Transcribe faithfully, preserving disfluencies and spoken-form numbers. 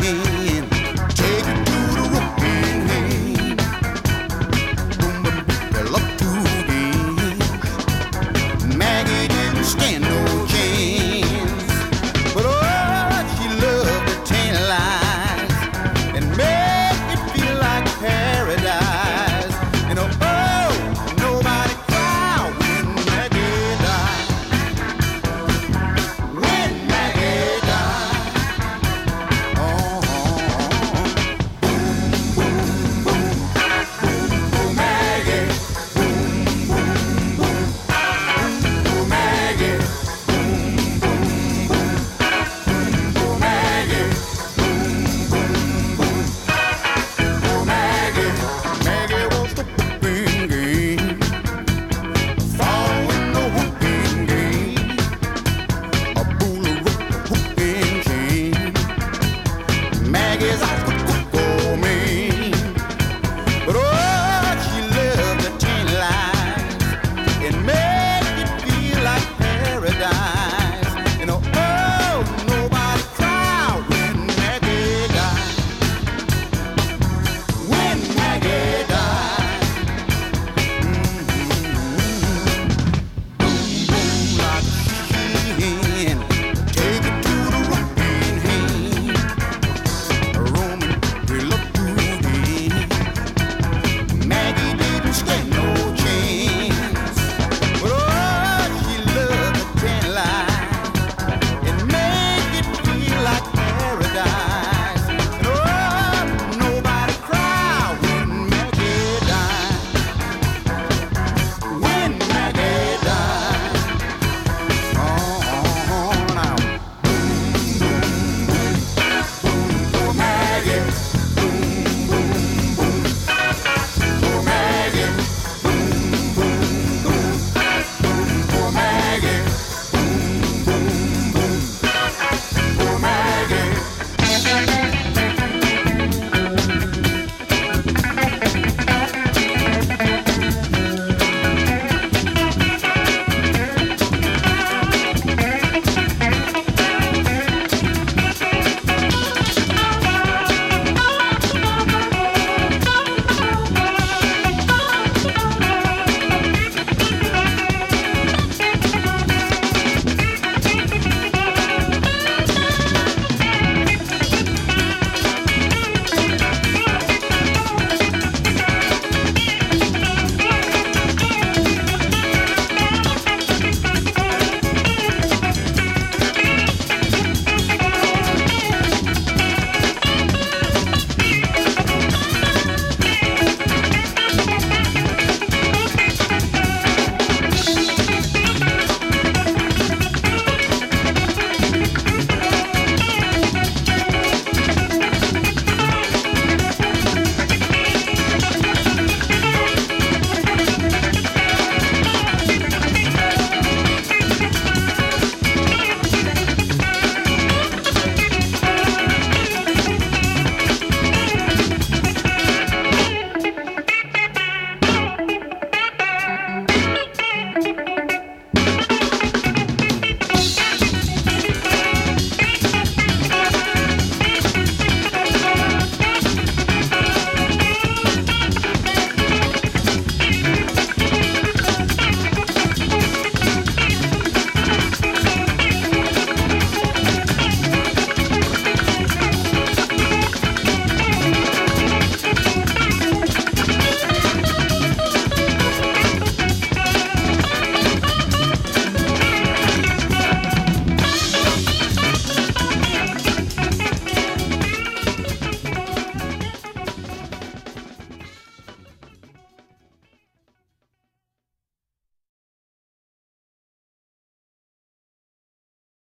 Take it to the rocking hand. Boom, boom, they love to dance. Maggie didn't stand no chance, but oh, she loved to tantalize and make it feel like paradise. And oh, oh nobody cried when Maggie died. When Maggie died. Oh, boom, boom, boom, boom, Maggie. Boom, boom, boom, boom, Maggie. Boom, boom, boom, boom, Maggie. Boom, boom, boom, boom, Maggie. Maggie was the whooping game. Following the whooping game. A bull rope, the whooping king. Maggie's a